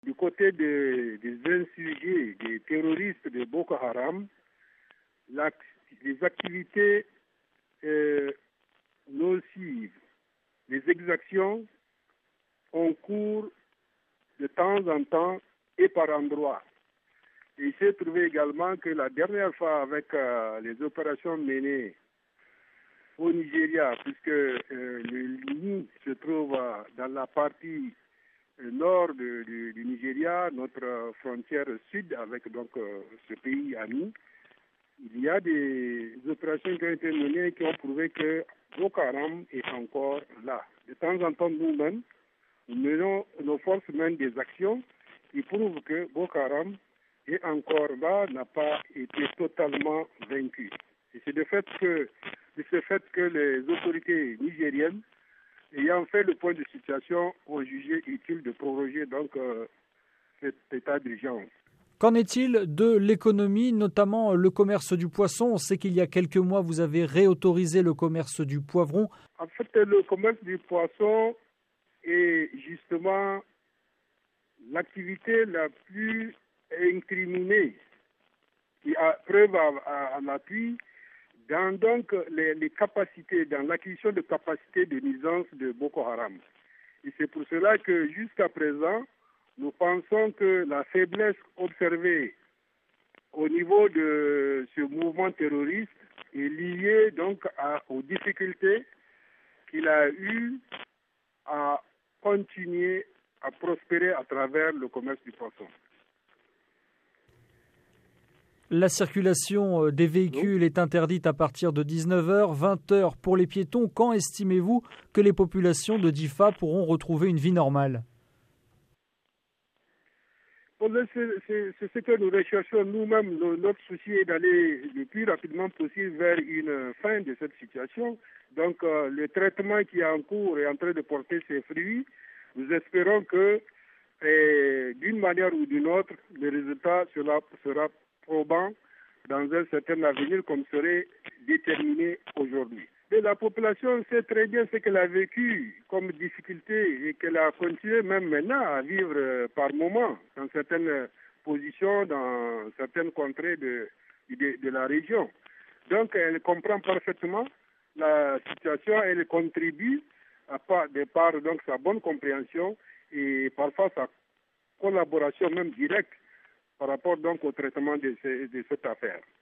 Du côté des insurgés, des terroristes de Boko Haram, les activités nocives, les exactions ont cours de temps en temps et par endroits. Et il s'est trouvé également que la dernière fois avec les opérations menées au Nigeria, puisque le nid se trouve dans la partie nord du Nigeria, notre frontière sud avec donc ce pays ami, il y a des opérations qui ont été menées et qui ont prouvé que Boko Haram est encore là. De temps en temps, nous-mêmes, nos forces mènent des actions qui prouvent que Boko Haram est encore là, n'a pas été totalement vaincu. Et c'est de ce fait que les autorités nigériennes, ayant fait le point de situation, ont jugé utile de proroger donc cet état d'urgence. Qu'en est-il de l'économie, notamment le commerce du poisson? On sait qu'il y a quelques mois, vous avez réautorisé le commerce du poivron. En fait, le commerce du poisson est justement l'activité la plus incriminée, qui a preuve à l'appui dans donc les capacités, dans l'acquisition de capacités de nuisance de Boko Haram. Et c'est pour cela que jusqu'à présent, nous pensons que la faiblesse observée au niveau de ce mouvement terroriste est liée donc aux difficultés qu'il a eues à continuer à prospérer à travers le commerce du poisson. La circulation des véhicules est interdite à partir de 19h, 20h pour les piétons. Quand estimez-vous que les populations de Difa pourront retrouver une vie normale? C'est ce que nous recherchons nous-mêmes. Notre souci est d'aller le plus rapidement possible vers une fin de cette situation. Donc, le traitement qui est en cours est en train de porter ses fruits. Nous espérons que, d'une manière ou d'une autre, le résultat sera probant dans un certain avenir comme serait déterminé aujourd'hui. Mais la population sait très bien ce qu'elle a vécu comme difficulté et qu'elle a continué même maintenant à vivre par moments dans certaines positions, dans certaines contrées de la région. Donc elle comprend parfaitement la situation, elle contribue de par donc sa bonne compréhension et parfois sa collaboration même directe par rapport donc au traitement de cette affaire.